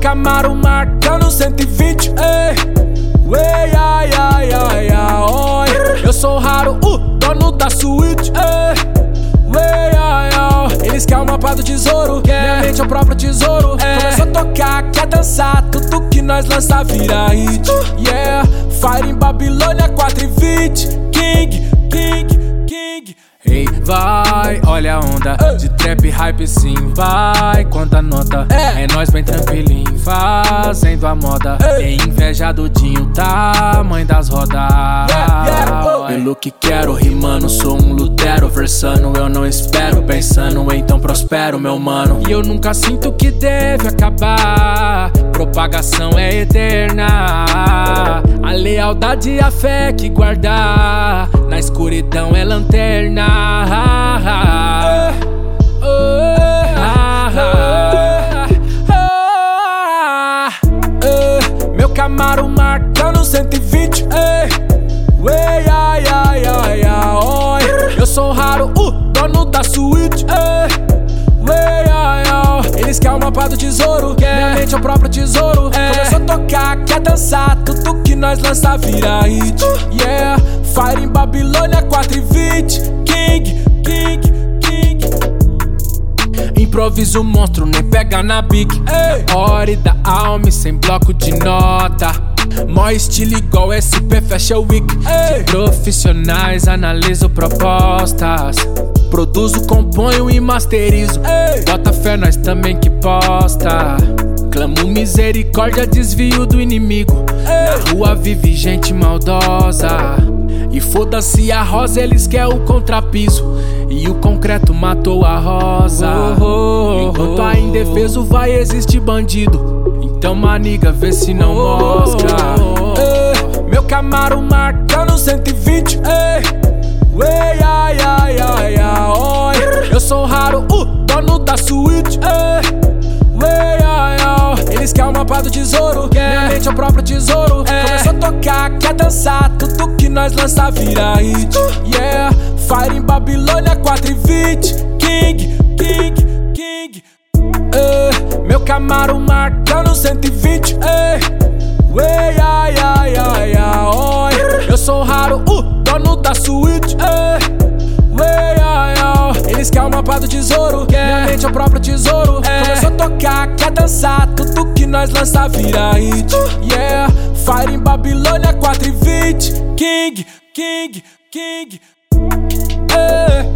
Camaro marcando 120, ei, ai, ai, ai, ai, oi. Eu sou raro, dono da suíte, ei, ai, ai. Eles querem o mapa do tesouro, minha mente é o próprio tesouro. Começou a tocar, quer dançar, tudo que nós lança vira hit. Yeah, Fire em Babilônia 4:20, King, King, King. Ei, vai, olha a onda de trap hype sim, vai, quanta nota. É nós bem tranquilinho, fazendo a moda. Tem inveja do Dinho, tamanho das rodas. Pelo que quero, rimando, sou um Lutero. Versando, eu não espero, pensando, então prospero, meu mano. E eu nunca sinto que deve acabar, propagação é eterna. A lealdade e a fé que guardar, na escuridão é lanterna. Meu Camaro marcando 120, ei, ai, ai, ai, ai, oi. Eu sou raro, dono da suíte, ei, ai, ai. Eles querem o mapa do tesouro, minha mente é o próprio tesouro. Começou a tocar, quer dançar, tudo que nós lança vira hit. Yeah, Fire em Babilônia 4:20, King, King, King. Improviso monstro, nem pega na big. Hora da alma sem bloco de nota. Mó estilo igual SP Fashion Week. De profissionais analiso propostas, produzo, componho e masterizo. Bota fé, nós também que posta. Clamo misericórdia, desvio do inimigo. Na rua vive gente maldosa, e foda-se a rosa, eles querem o contrapiso. E o concreto matou a rosa. Enquanto a indefeso vai existir bandido, então maniga, vê se não mostra. Meu Camaro marcando 120, ei, ai, ai, ai, ai, oi. Eu sou raro, dono da suíte, ei, ai, ai. Eles querem o mapa do tesouro, minha mente é o próprio tesouro. Começou a tocar, quer dançar, tudo que nós lança vira hit. Yeah, Fire em Babilônia 4:20, King, King, King. Meu Camaro marcando 120, ei, ai, ai, ai, ai, oi. Eu sou raro, dono da suíte, ei, ai, ai. Eles querem o mapa do tesouro, minha mente é o próprio tesouro. Começou a tocar, quer dançar, tudo que nós lança vira hit. Yeah, Fire em Babilônia 4:20, King, King, King.